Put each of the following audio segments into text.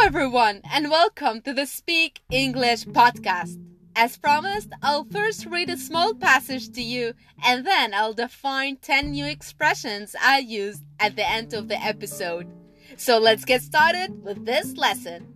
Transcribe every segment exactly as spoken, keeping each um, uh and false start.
everyone, and welcome to the Speak English podcast. As promised, I'll first read a small passage to you, and then I'll define ten new expressions I used at the end of the episode. So let's get started with this lesson.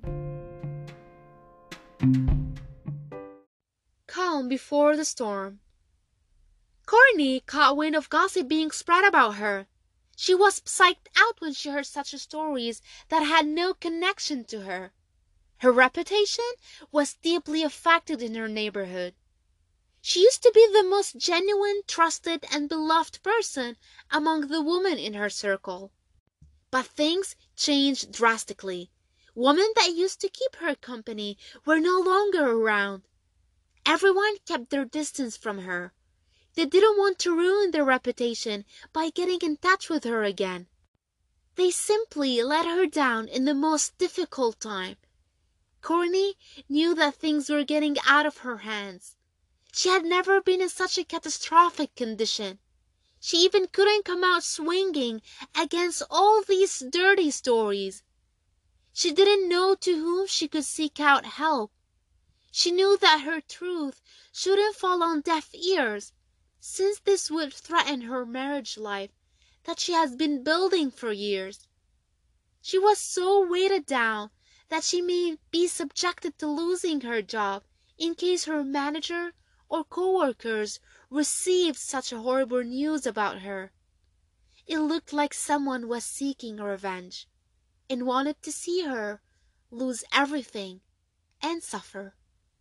Calm before the storm. Courtney caught wind of gossip being spread about her. She was psyched out when she heard such stories that had no connection to her. Her reputation was deeply affected in her neighborhood. She used to be the most genuine, trusted, and beloved person among the women in her circle. But things changed drastically. Women that used to keep her company were no longer around. Everyone kept their distance from her. They didn't want to ruin their reputation by getting in touch with her again. They simply let her down in the most difficult time. Courtney knew that things were getting out of her hands. She had never been in such a catastrophic condition. She even couldn't come out swinging against all these dirty stories. She didn't know to whom she could seek out help. She knew that her truth shouldn't fall on deaf ears, since this would threaten her marriage life that she has been building for years. She was so weighted down that she may be subjected to losing her job in case her manager or co-workers received such horrible news about her. It looked like someone was seeking revenge and wanted to see her lose everything and suffer.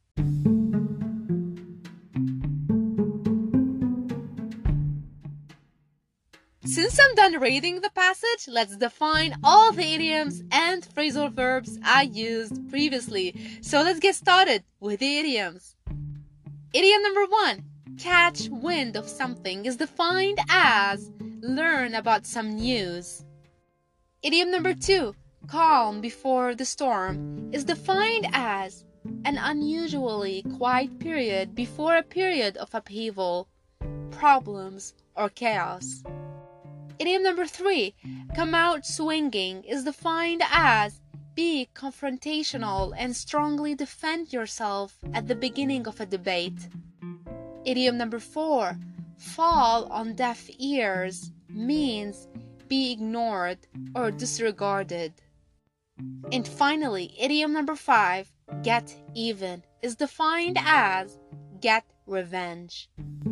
Since I'm done reading the passage, let's define all the idioms and phrasal verbs I used previously. So let's get started with the idioms. Idiom number one, catch wind of something, is defined as learn about some news. Idiom number two, calm before the storm, is defined as an unusually quiet period before a period of upheaval, problems, or chaos. Idiom number three, come out swinging, is defined as be confrontational and strongly defend yourself at the beginning of a debate. Idiom number four, fall on deaf ears, means be ignored or disregarded. And finally, idiom number five, get even, is defined as get revenge.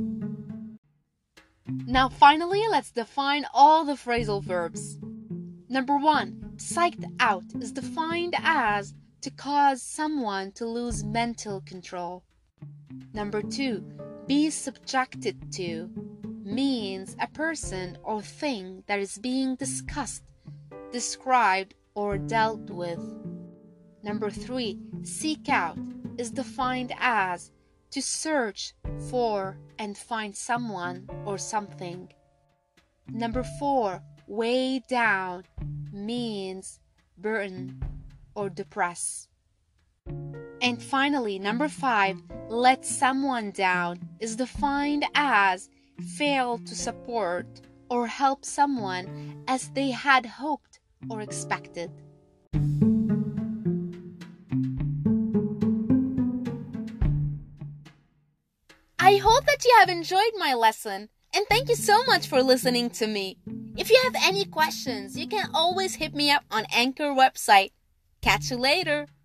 Now finally, let's define all the phrasal verbs. Number one, psyched out is defined as to cause someone to lose mental control. Number two, be subjected to means a person or thing that is being discussed, described, or dealt with. Number three, seek out is defined as to search for and find someone or something. Number four, weigh down means burden or depress. And finally, number five, let someone down is defined as fail to support or help someone as they had hoped or expected. I hope that you have enjoyed my lesson, and thank you so much for listening to me. If you have any questions, you can always hit me up on Anchor website. Catch you later.